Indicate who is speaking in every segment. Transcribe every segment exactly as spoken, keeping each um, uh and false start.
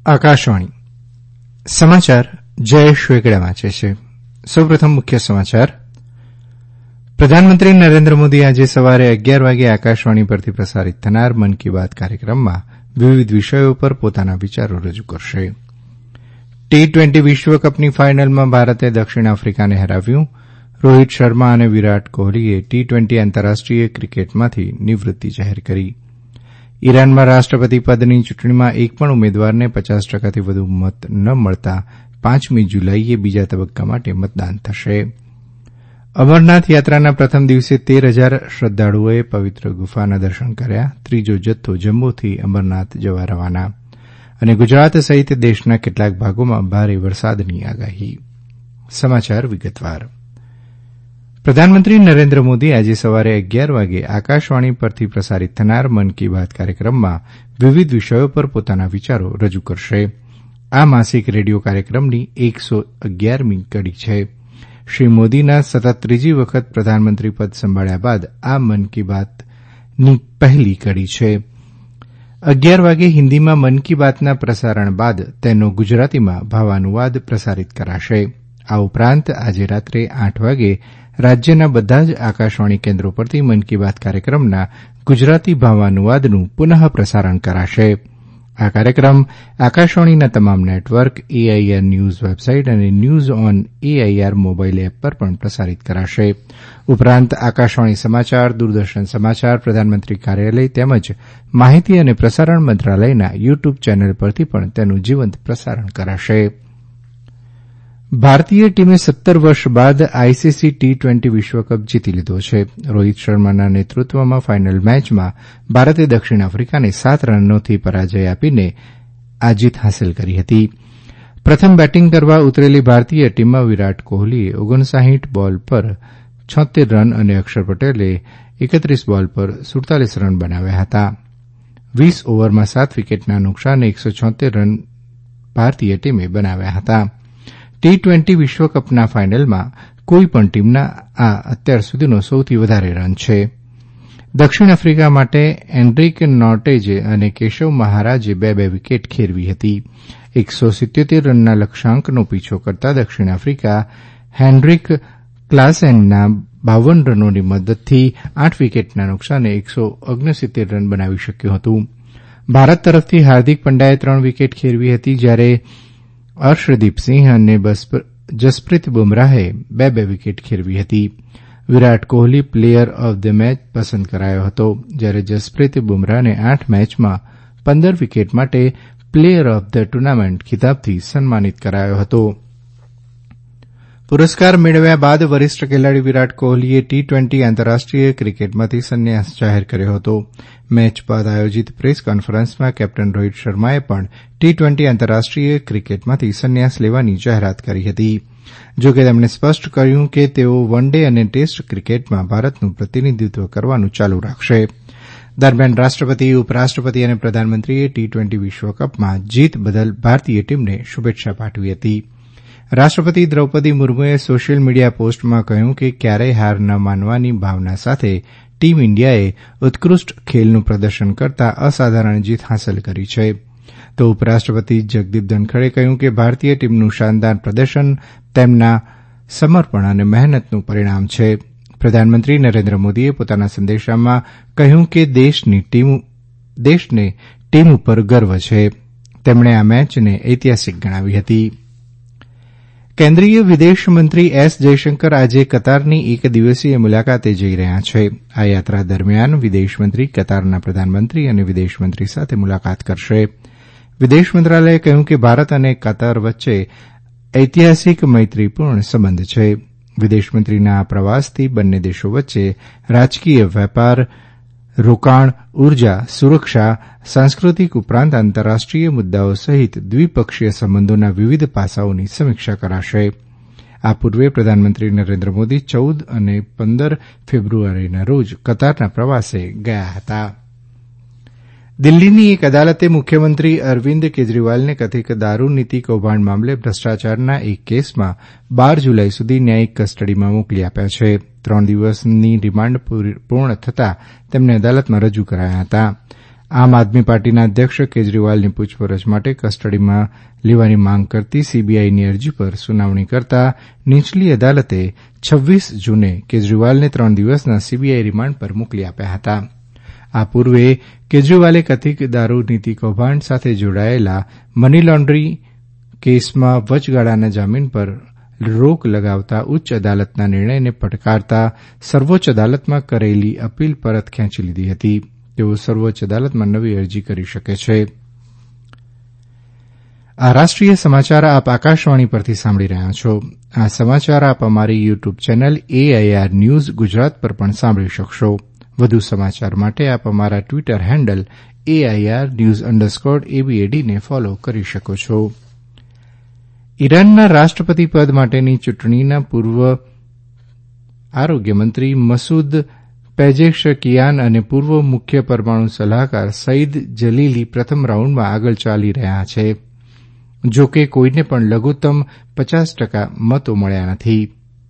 Speaker 1: આકાશવાણી સમાચાર જયેશ વેગડા વાંચે છે. સૌપ્રથમ મુખ્ય સમાચાર. પ્રધાનમંત્રી નરેન્દ્ર મોદી આજે સવારે અગિયાર વાગે આકાશવાણી પરથી પ્રસારિત થનાર મન કી બાત કાર્યક્રમમાં વિવિધ વિષયો પર પોતાના વિચારો રજૂ કરશે. ટી ટ્વેન્ટી વિશ્વકપની ફાઇનલમાં ભારતે દક્ષિણ આફ્રિકાને હરાવ્યું. રોહિત શર્મા અને વિરાટ કોહલીએ ટી ટ્વેન્ટી આંતરરાષ્ટ્રીય ક્રિકેટમાંથી નિવૃત્તિ જાહેર કરી. ઇરાનમાં રાષ્ટ્રપતિ પદની ચૂંટણીમાં એક પણ ઉમેદવારને પચાસ ટકાથી વધુ મત ન મળતા પાંચમી જુલાઇએ બીજા તબક્કા માટે મતદાન થશે. અમરનાથ યાત્રાના પ્રથમ દિવસે તેર હજાર શ્રદ્ધાળુઓએ પવિત્ર ગુફાના દર્શન કર્યા. ત્રીજો જથ્થો જમ્મુથી અમરનાથ જવા રવાના. અને ગુજરાત સહિત દેશના કેટલાક ભાગોમાં ભારે વરસાદની આગાહી. સમાચાર વિગતવાર. પ્રધાનમંત્રી નરેન્દ્ર મોદી આજે સવારે અગિયાર વાગે આકાશવાણી પરથી પ્રસારિત થનાર મન કી બાત કાર્યક્રમમાં વિવિધ વિષયો પર પોતાના વિચારો રજૂ કરશે. આ માસિક રેડિયો કાર્યક્રમની એકસો અગિયારમી કડી છે. શ્રી મોદીના સતત ત્રીજી વખત પ્રધાનમંત્રી પદ સંભાળ્યા બાદ આ મન કી બાતની પહેલી કડી છે. અગિયાર વાગે હિન્દીમાં મન કી બાતના પ્રસારણ બાદ તેનો ગુજરાતીમાં ભાવાનુવાદ પ્રસારિત કરાશે. આ ઉપરાંત આજે રાત્રે આઠ વાગે રાજ્યના બધા જ આકાશવાણી કેન્દ્રો પરથી મન કી બાત કાર્યક્રમના ગુજરાતી ભાવાનુવાદનું પુનઃ પ્રસારણ કરાશે. આ કાર્યક્રમ આકાશવાણીના તમામ નેટવર્ક, એઆઈઆર ન્યૂઝ વેબસાઇટ અને news on AIR mobile app પર પણ પ્રસારિત કરાશે. ઉપરાંત આકાશવાણી સમાચાર, દૂરદર્શન સમાચાર, પ્રધાનમંત્રી કાર્યાલય તેમજ માહિતી અને પ્રસારણ મંત્રાલયના યુટ્યુબ ચેનલ પરથી પણ તેનું જીવંત પ્રસારણ કરાશે. ભારતીય ટીમે સત્તર વર્ષ બાદ આઈસીસી ટી ટ્વેન્ટી વિશ્વકપ જીતી લીધો છે. રોહિત શર્માના નેતૃત્વમાં ફાઇનલ મેચમાં ભારતે દક્ષિણ આફ્રિકાને સાત રનોથી પરાજય આપીને આ જીત હાંસલ કરી હતી. પ્રથમ બેટીંગ કરવા ઉતરેલી ભારતીય ટીમમાં વિરાટ કોહલીએ ઓગણસાઇઠ બોલ પર છોતેર રન અને અક્ષર પટેલે એકત્રીસ બોલ પર સુડતાલીસ રન બનાવ્યા હતા. વીસ ઓવરમાં સાત વિકેટના નુકસાને એકસો છોતેર રન ભારતીય ટીમે બનાવ્યા હતા. ટી ટ્વેન્ટી વિશ્વકપના ફાઇનલમાં કોઇપણ ટીમના આ અત્યાર સુધીનો સૌથી વધારે રન છે. દક્ષિણ આફ્રિકા માટે એન્ડ્રિક નોર્ટેજે અને કેશવ મહારાજે બે બે વિકેટ ખેરવી હતી. એકસો સિત્યોતેર રનના લક્ષ્યાંકનો પીછો કરતા દક્ષિણ આફ્રિકા હેન્ડ્રિક ક્લાસેનના બાવન રનોની મદદથી આઠ વિકેટના નુકસાને એકસો ઓગણસિત્તેર રન બનાવી શક્યું હતું. ભારત તરફથી હાર્દિક પંડ્યાએ ત્રણ વિકેટ ખેરવી હતી, જ્યારે અર્શદીપસિંહ અને જસપ્રીત બુમરાહે બે બે વિકેટ ખેરવી હતી. Virat Kohli player of the match પસંદ કરાયો હતો, જ્યારે જસપ્રીત બુમરાહને આઠ મેચમાં પંદર વિકેટ માટે પ્લેયર ઓફ ધ ટુર્નામેન્ટ ખિતાબથી સન્માનિત કરાયો હતો. પુરસ્કાર મેળવ્યા બાદ વરિષ્ઠ ખેલાડી વિરાટ કોહલીએ ટી ટ્વેન્ટી આંતરરાષ્ટ્રીય ક્રિકેટમાંથી સંન્યાસ જાહેર કર્યો હતો. મેચ બાદ આયોજિત પ્રેસ કોન્ફરન્સમાં કેપ્ટન રોહિત શર્માએ પણ ટી ટ્વેન્ટી આંતરરાષ્ટ્રીય ક્રિકેટમાંથી સંન્યાસ લેવાની જાહેરાત કરી હતી. જો કે તેમણે સ્પષ્ટ કર્યું કે તેઓ વન ડે અને ટેસ્ટ ક્રિકેટમાં ભારતનું પ્રતિનિધિત્વ કરવાનું ચાલુ રાખશે. દરમિયાન રાષ્ટ્રપતિ, ઉપરાષ્ટ્રપતિ અને પ્રધાનમંત્રીએ ટી ટ્વેન્ટી વિશ્વકપમાં જીત બદલ ભારતીય ટીમને શુભેચ્છા પાઠવી હતી. રાષ્ટ્રપતિ દ્રૌપદી મુર્મુએ સોશિયલ મીડિયા પોસ્ટમાં કહ્યું કે ક્યારેય હાર ન માનવાની ભાવના સાથે ટીમ ઇન્ડિયાએ ઉત્કૃષ્ટ ખેલનું પ્રદર્શન કરતા અસાધારણ જીત હાંસલ કરી છે. તો ઉપરાષ્ટ્રપતિ જગદીપ ધનખડે કહ્યું કે ભારતીય ટીમનું શાનદાર પ્રદર્શન તેમના સમર્પણ અને મહેનતનું પરિણામ છે. પ્રધાનમંત્રી નરેન્દ્ર મોદીએ પોતાના સંદેશામાં કહ્યું કે દેશને ટીમ ઉપર ગર્વ છે. તેમણે આ મેચને ઐતિહાસિક ગણાવી હતી. કેન્દ્રીય વિદેશમંત્રી એસ જયશંકર આજે કતારની એક દિવસીય મુલાકાતે જઈ રહ્યા છે. આ યાત્રા દરમિયાન વિદેશમંત્રી કતારના પ્રધાનમંત્રી અને વિદેશમંત્રી સાથે મુલાકાત કરશે. વિદેશ મંત્રાલયે કહ્યું કે ભારત અને કતાર વચ્ચે ઐતિહાસિક મૈત્રીપૂર્ણ સંબંધ છે. વિદેશમંત્રીના આ પ્રવાસથી બંને દેશો વચ્ચે રાજકીય, વેપાર, રોકાણ, ઉર્જા, સુરક્ષા, સાંસ્કૃતિક ઉપરાંત આંતરરાષ્ટ્રીય મુદ્દાઓ સહિત દ્વિપક્ષીય સંબંધોના વિવિધ પાસાઓની સમીક્ષા કરાશે. આ પૂર્વે પ્રધાનમંત્રી નરેન્દ્ર મોદી ચૌદ અને પંદર ફેબ્રુઆરીના રોજ કતારના પ્રવાસે ગયા હતા. દિલ્હીની એક અદાલતે મુખ્યમંત્રી અરવિંદ કેજરીવાલને કથિત દારૂનીતિ કૌભાંડ મામલે ભ્રષ્ટાચારના એક કેસમાં બાર જુલાઈ સુધી ન્યાયિક કસ્ટડીમાં મોકલી આપ્યા છે. ત્રણ દિવસની રિમાન્ડ પૂર્ણ થતાં તેમને અદાલતમાં રજૂ કરાયા હતા. આમ આદમી પાર્ટીના અધ્યક્ષ કેજરીવાલની પૂછપરછ માટે કસ્ટડીમાં લેવાની માંગ કરતી સીબીઆઈની અરજી પર સુનાવણી કરતા નીચલી અદાલતે છવ્વીસ જૂને કેજરીવાલને ત્રણ દિવસના સીબીઆઈ રિમાન્ડ પર મોકલી આપ્યા હતા. આ પૂર્વે કેજરીવાલે કથિત દારૂ નીતિ કૌભાંડ સાથે જોડાયેલા મની લોન્ડરિંગ કેસમાં વચગાળાના જામીન પર રોક લગાવતા ઉચ્ચ અદાલતના નિર્ણયને પડકારતા સર્વોચ્ચ અદાલતમાં કરેલી અપીલ પરત ખેંચી લીધી હતી. તેઓ સર્વોચ્ચ અદાલતમાં નવી અરજી કરી શકે છે. આ રાષ્ટ્રીય સમાચાર આપ આકાશવાણી પરથી સાંભળી રહ્યા છો. આ સમાચાર આપ અમારી YouTube channel AIR news Gujarat પર પણ સાંભળી શકશો. વધુ સમાચાર માટે આપ અમારા Twitter handle AIR news underscore એબીએડીને ફોલો કરી શકો છો. ઇરાનના રાષ્ટ્રપતિ પદ માટેની ચૂંટણીના પૂર્વ આરોગ્યમંત્રી મસૂદ પેજેશકિયાન અને પૂર્વ મુખ્ય પરમાણુ સલાહકાર સઈદ જલીલી પ્રથમ રાઉન્ડમાં આગળ ચાલી રહ્યા છે. જો કે કોઈને પણ લઘુત્તમ પચાસ ટકા મતો મળ્યા નથી.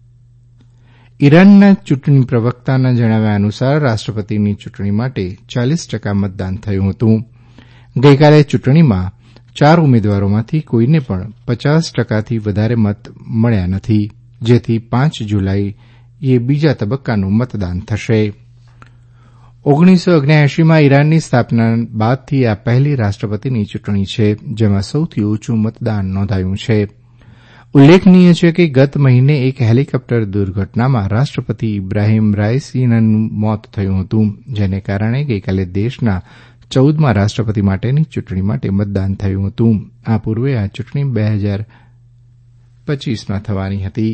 Speaker 1: ઇરાનના ચૂંટણી પ્રવક્તાના જણાવ્યા અનુસાર રાષ્ટ્રપતિની ચૂંટણી માટે ચાલીસ ટકા મતદાન થયું હતું. ગઈકાલે ચૂંટણીમાં ચાર ઉમેદવારોમાંથી કોઈને પણ પચાસ ટકાથી વધારે મત મળ્યા નથી, જેથી પાંચ જુલાઈએ બીજા તબક્કાનું મતદાન થશે. ઓગણીસો ઓગણએંશીમાં ઇરાનની સ્થાપના બાદથી આ પહેલી રાષ્ટ્રપતિની ચૂંટણી છે, જેમાં સૌથી ઓછું મતદાન નોંધાયું છે. ઉલ્લેખનીય છે કે ગત મહિને એક હેલિકોપ્ટર દુર્ઘટનામાં રાષ્ટ્રપતિ ઇબ્રાહીમ રાઇસીનું મોત થયું હતું, જેને કારણે ગઈકાલે દેશના ચૌદમા રાષ્ટ્રપતિ માટેની ચૂંટણી માટે મતદાન થયું હતું. આ પૂર્વે આ ચૂંટણી બે હજાર પચીસમાં થવાની હતી.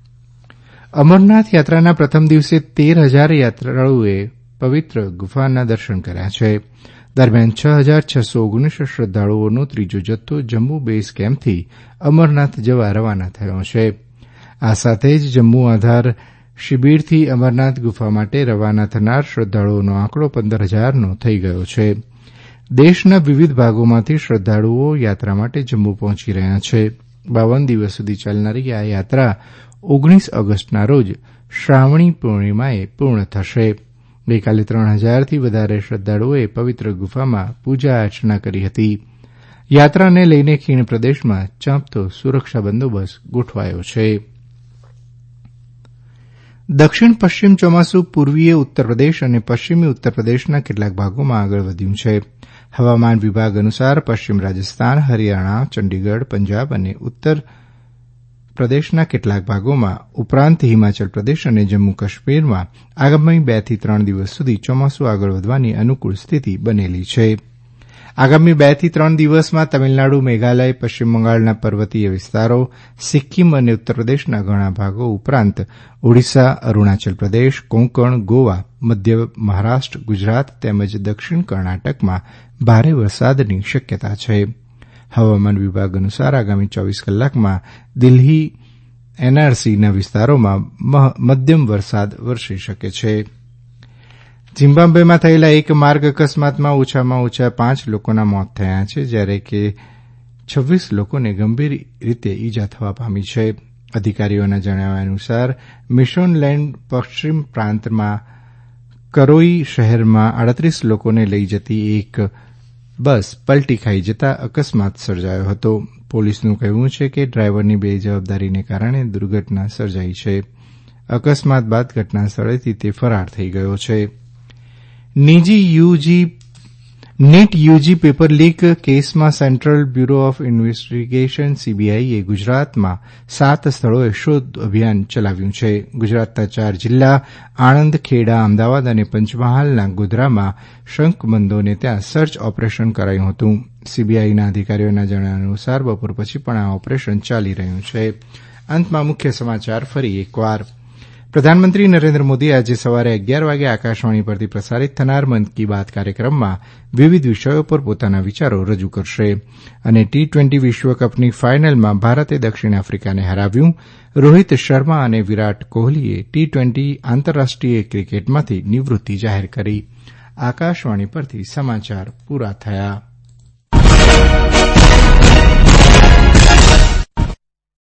Speaker 1: અમરનાથ યાત્રાના પ્રથમ દિવસે તેર હજાર યાત્રાળુઓએ પવિત્ર ગુફાના દર્શન કર્યા છે. દરમિયાન છ હજાર છસો ઓગણીસ શ્રદ્ધાળુઓનો ત્રીજો જથ્થો જમ્મુ બેઝ કેમ્પથી અમરનાથ જવા રવાના થયો છે. આ સાથે જ જમ્મુ આધાર શિબિરથી અમરનાથ ગુફા માટે રવાના થનાર શ્રદ્ધાળુઓનો આંકડો પંદર હજારનો થઈ ગયો છે. દેશના વિવિધ ભાગોમાંથી શ્રદ્ધાળુઓ યાત્રા માટે જમ્મુ પહોંચી રહ્યા છે. બાવન દિવસ સુધી ચાલનારી આ યાત્રા ઓગણીસ ઓગસ્ટના રોજ શ્રાવણી પૂર્ણિમાએ પૂર્ણ થશે. ગઈકાલે ત્રણ હજારથી વધારે શ્રદ્ધાળુઓએ પવિત્ર ગુફામાં પૂજા અર્ચના કરી હતી. યાત્રાને લઈને ખીણ પ્રદેશમાં ચાંપતો સુરક્ષા બંદોબસ્ત ગોઠવાયો છે. દક્ષિણ પશ્ચિમ ચોમાસું પૂર્વીય ઉત્તરપ્રદેશ અને પશ્ચિમી ઉત્તરપ્રદેશના કેટલાક ભાગોમાં આગળ વધ્યું છે. હવામાન વિભાગ અનુસાર પશ્ચિમ રાજસ્થાન, હરિયાણા, ચંડીગઢ, પંજાબ અને ઉત્તર પ્રદેશના કેટલાક ભાગોમાં ઉપરાંત હિમાચલ પ્રદેશ અને જમ્મુ કાશ્મીરમાં આગામી બે થી ત્રણ દિવસ સુધી ચોમાસું આગળ વધવાની અનુકૂળ સ્થિતિ બનેલી છે. આગામી બે થી ત્રણ દિવસમાં તમિલનાડુ, મેઘાલય, પશ્ચિમ બંગાળના પર્વતીય વિસ્તારો, સિક્કિમ અને ઉત્તરપ્રદેશના ઘણા ભાગો ઉપરાંત ઓડિશા, અરૂણાચલ પ્રદેશ, કોંકણ, ગોવા, મધ્ય મહારાષ્ટ્ર, ગુજરાત તેમજ દક્ષિણ કર્ણાટકમાં ભારે વરસાદની શક્યતા છે. હવામાન વિભાગ અનુસાર આગામી ચોવીસ કલાકમાં દિલ્હી એનઆરસીના વિસ્તારોમાં મધ્યમ વરસાદ વરસી શકે છે. ઝિમ્બાબ્વેમાં થયેલા એક માર્ગ અકસ્માતમાં ઓછામાં ઓછા પાંચ લોકોના મોત થયા છે, જ્યારે કે છવ્વીસ લોકોને ગંભીર રીતે ઇજા થવા પામી છે. અધિકારીઓના જણાવ્યા અનુસાર મિશોનલેન્ડ પશ્ચિમ પ્રાંતમાં કરોઈ શહેરમાં આડત્રીસ લોકોને લઈ જતી એક બસ પલટી ખાઈ જતા અકસ્માત સર્જાયો હતો. પોલીસનું કહેવું છે કે ડ્રાઈવરની બેજવાબદારીને કારણે દુર્ઘટના સર્જાઈ છે. અકસ્માત બાદ ઘટના સ્થળેથી તે ફરાર થઈ ગયો છે. નીજી UG NEET UG paper leak કેસમાં સેન્ટ્રલ બ્યુરો ઓફ ઇન્વેસ્ટિગેશન સીબીઆઈએ ગુજરાતમાં સાત સ્થળોએ શોધ અભિયાન ચલાવ્યું છે. ગુજરાતના ચાર જિલ્લા આણંદ, ખેડા, અમદાવાદ અને પંચમહાલના ગોધરામાં શંકમંદોને ત્યાં સર્ચ ઓપરેશન કરાયું હતું. સીબીઆઈના અધિકારીઓના જણાવ્યા અનુસાર બપોર પછી પણ આ ઓપરેશન ચાલી રહ્યું છે. અંતમાં મુખ્ય સમાચાર ફરી એકવાર. પ્રધાનમંત્રી નરેન્દ્ર મોદી આજે સવારે અગિયાર વાગે આકાશવાણી પરથી પ્રસારિત થનાર મન કી બાત કાર્યક્રમમાં વિવિધ વિષયો પર પોતાના વિચારો રજૂ કરશે. અને ટી ટ્વેન્ટી વિશ્વકપની ફાઇનલમાં ભારતે દક્ષિણ આફ્રિકાને હરાવ્યું. રોહિત શર્મા અને વિરાટ કોહલીએ ટી ટ્વેન્ટી આંતરરાષ્ટ્રીય ક્રિકેટમાંથી નિવૃત્તિ જાહેર કરી. આકાશવાણી પરથી સમાચાર પૂરા થયા.